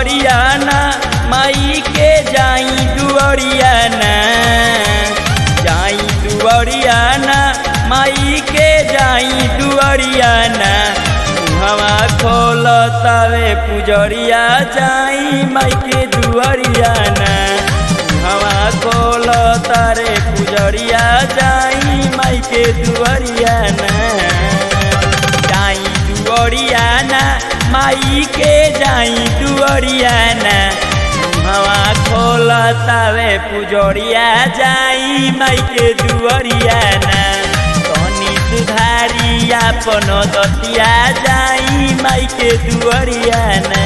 दुआरियाना माई के जाई दुआरियाना जाई दुआरियाना माई के जाई दुआरियाना हवा खोल तावे पुजरिया जाई माई के दुआरियाना हवा खोल तारे पुजरिया जाई माई के दुआरियाना जाई दुआरियाना माई के जाई दुआरियाना हवा खोल तावे पुजरिया जाई माई के दुआरियाना तनी सुधारी अपन दतिया जाई माई के दुआरियाना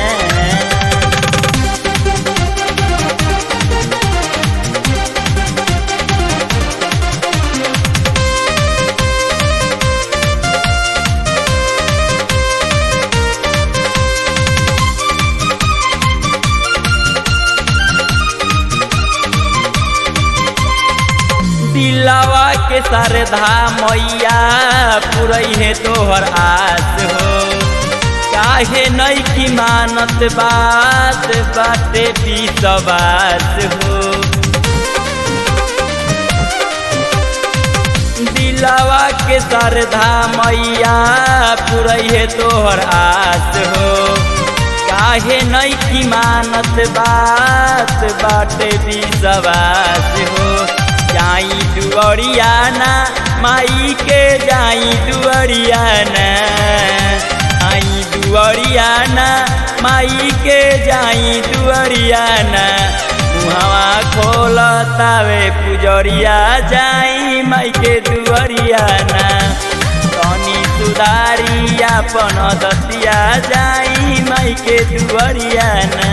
दिलावा के सरधा मैया पुरई है तोहर आस हो काहे नई की मानत बात बाटे विश्वास हो दिलावा के सरधा मैया पुरई है तोहर आस हो काहे नई की मानत बात बाटे विश्वास हो जाई दुआरियाना माई के जाई दुआरियाना आई दुआरियाना माई के जाई दुआरियाना मुहावा खोल तावे पुजरिया जाई माई के दुआरियाना तनी सुधारी अपन दतिया जाई माई के दुआरियाना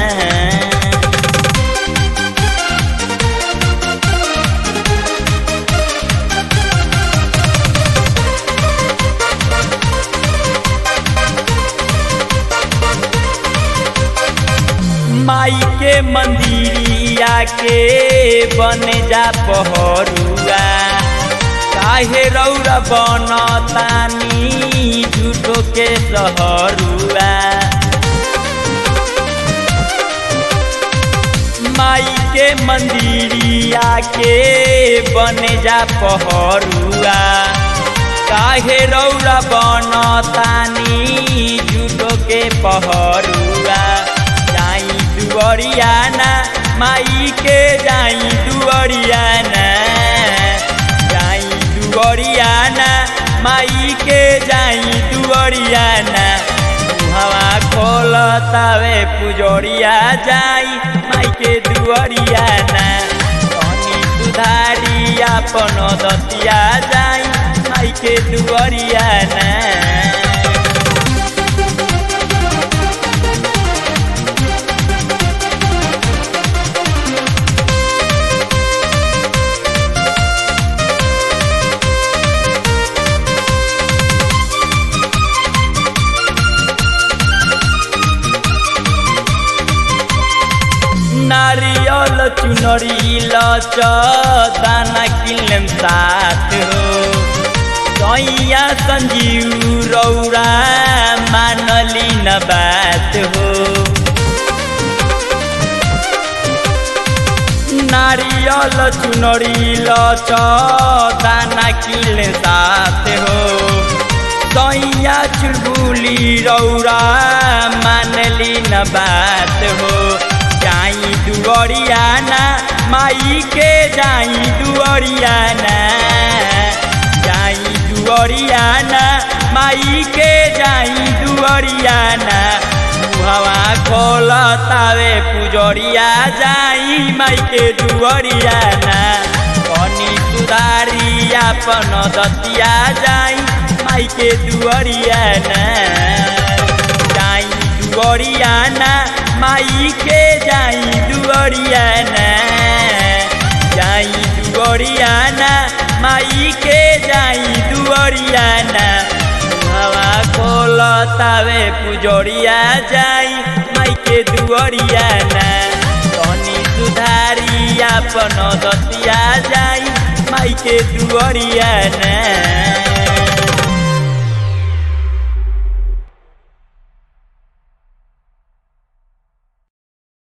माई के मंदिरिया के बने जा पहरुआ काहे रौरा बनतानी झूठो के सहरुआ माई के मंदिरिया के बने जा पहरुआ काहे रौरा बनतानी झूठो के पहरुआ दुआरियाना माई के जाई दुआरियाना जाई दुआरियाना माई के जाई दुआरियाना हवा खोल तावे पुजरिया जाई माई के दुआरियाना तनी सुधारी अपन दतिया जाई माई के दुआरियाना नारियल चुनरी लच दाना किलम साथ हो सैया संजीव रौरा मानली न बात हो नारियल चुनरी लच दाना किल साथ हो सैया चुलबुली रौरा मानली न बात हो जाई दुआरियाना माई के जाई दुआरियाना जाई दुआरियाना माई के जाई दुआरियाना हवा खोल तावे पुजरिया जाई माई के दुआरियाना तनी सुधारी अपन दतिया जाई माई के दुआरियाना जाई दुआरियाना माई के जाई दुआरियाना जाई दुआरियाना माई के जाई दुआरियाना हवा खोल तावे पुजरिया जाई माई के दुआरियाना तनी सुधारी अपन दतिया जाई माई के दुआरियाना।